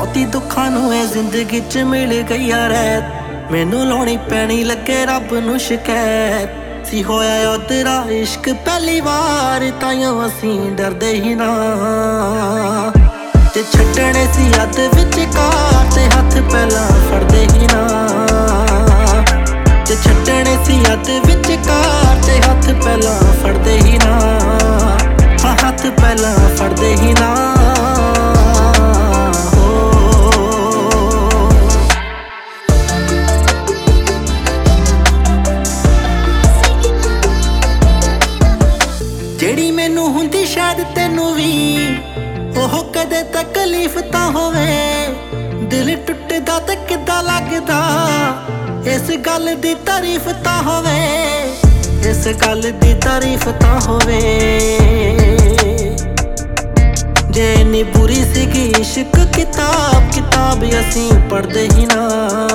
ਬਹੁਤੀ ਦੁੱਖਾਂ ਨੂੰ ਇਹ ਜ਼ਿੰਦਗੀ 'ਚ ਮਿਲ ਗਈ ਆ ਰਹਿਤ। ਮੈਨੂੰ ਲਾਉਣੀ ਪੈਣੀ ਲੱਗੇ ਰੱਬ ਨੂੰ ਸ਼ਿਕਾਇਤ। ਸੀ ਹੋਇਆ ਉਹ ਤੇਰਾ ਇਸ਼ਕ ਪਹਿਲੀ ਵਾਰ, ਤਾਈਓ ਅਸੀਂ ਡਰਦੇ ਹੀ ਨਾ। ਜੇ ਛੱਡਣੇ ਸੀ ਹੱਥ ਵਿੱਚ ਕਾਰ ਤੇ ਹੱਥ ਪਹਿਲਾਂ ਫੜਦੇ ਹੀ ਨਾ। ਜੇ ਛੱਡਣੇ ਸੀ ਹੱਥ ਵਿੱਚ ਕਾਰ ਤੇ ਹੱਥ ਪਹਿਲਾਂ ਫੜਦੇ ਹੀ ਨਾ। ਹਾਂ ਹੱਥ ਪਹਿਲਾਂ ਫੜਦੇ ਹੀ ਨਾ। ਜਿਹੜੀ ਮੈਨੂੰ ਹੁੰਦੀ ਸ਼ਾਇਦ ਤੈਨੂੰ ਵੀ ਉਹ ਕਦੇ ਤਕਲੀਫ ਤਾਂ ਹੋਵੇ। ਦਿਲ ਟੁੱਟਦਾ ਤੇ ਕਿੱਦਾਂ ਲੱਗਦਾ, ਇਸ ਗੱਲ ਦੀ ਤਾਰੀਫ ਤਾਂ ਹੋਵੇ। ਇਸ ਗੱਲ ਦੀ ਤਾਰੀਫ ਤਾਂ ਹੋਵੇ। ਜੇ ਇੰਨੀ ਬੁਰੀ ਸੀਗੀ ਇਸ਼ਕ ਕਿਤਾਬ ਅਸੀਂ ਪੜ੍ਹਦੇ ਹੀ ਨਾ।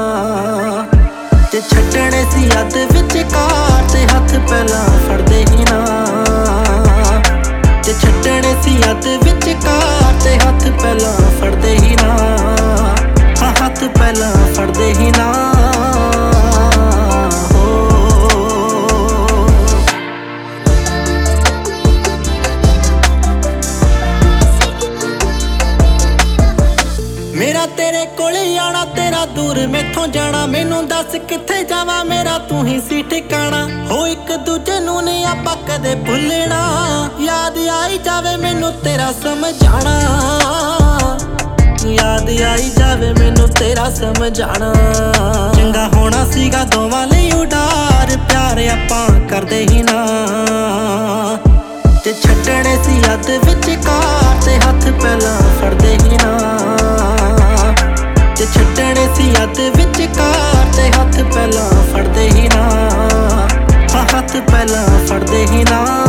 ਜੇ ਛੱਡਣੇ ਸੀ ਹੱਥ ਵਿੱਚ ਕਾਰ ਤੇ ਹੱਥ ਪਹਿਲਾਂ ਫੜਦੇ ਹੀ ਨਾ। ਜੇ ਛੱਡਣੇ ਸੀ ਹੱਥ ਵਿੱਚ ਕਾਰ ਤੇ ਹੱਥ ਪਹਿਲਾਂ ਫੜਦੇ ਹੀ ਨਾ। ਹਾਂ ਹੱਥ ਪਹਿਲਾਂ ਫੜਦੇ ਹੀ ਨਾ। ਮੇਰਾ ਤੇਰੇ ਕੋਲੇ ਆਣਾ ਤੇਰਾ ਦੂਰ ਮੈਥੋਂ ਜਾਣਾ। ਮੈਨੂੰ ਦੱਸ ਕਿੱਥੇ ਜਾਵਾਂ ਮੇਰਾ ਤੂੰ ਹੀ ਸੀ ਠਿਕਾਣਾ। ਹੋ ਇੱਕ ਦੂਜੇ ਨੂੰ ਨੀ ਆਪਾਂ ਕਦੇ ਭੁੱਲਣਾ। ਯਾਦ ਆਈ ਜਾਵੇ ਮੈਨੂੰ ਤੇਰਾ ਸਮਝਾਣਾ। ਯਾਦ ਆਈ ਜਾਵੇ ਮੈਨੂੰ ਤੇਰਾ ਸਮਝਾਣਾ। ਚੰਗਾ ਹੋਣਾ ਸੀਗਾ ਦੋਵਾਂ ਲਈ ਉਡਾਰ, ਪਿਆਰ ਆਪਾਂ ਕਰਦੇ ਹੀ ਨਾ। ਤੇ ਛੱਡਣੇ ਸੀ ਹੱਥ ਵਿੱਚ ਕਾਰ ਤੇ ਹੱਥ ਪਹਿਲਾਂ ਫੜਦੇ ਹੀ ਨਾ। ਜੇ ਛੱਡਣੇ ਸੀ ਹੱਥ ਵਿੱਚ ਕਾਰ ਤੇ ਹੱਥ ਪਹਿਲਾਂ ਫੜਦੇ ਹੀ ਨਾ। ਹਾਂ ਹੱਥ ਪਹਿਲਾਂ ਫੜਦੇ ਹੀ ਨਾ।